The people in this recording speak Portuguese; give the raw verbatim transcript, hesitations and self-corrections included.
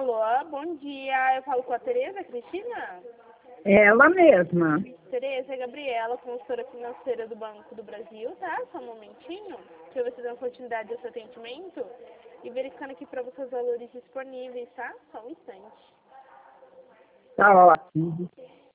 Alô, bom dia. Eu falo com a Tereza Cristina? Ela mesma. Tereza, é Gabriela, consultora financeira do Banco do Brasil, tá? Só um momentinho. Deixa eu ver se dá continuidade ao seu atendimento. E verificando aqui para você os valores disponíveis, tá? Só um instante. Tá ótimo.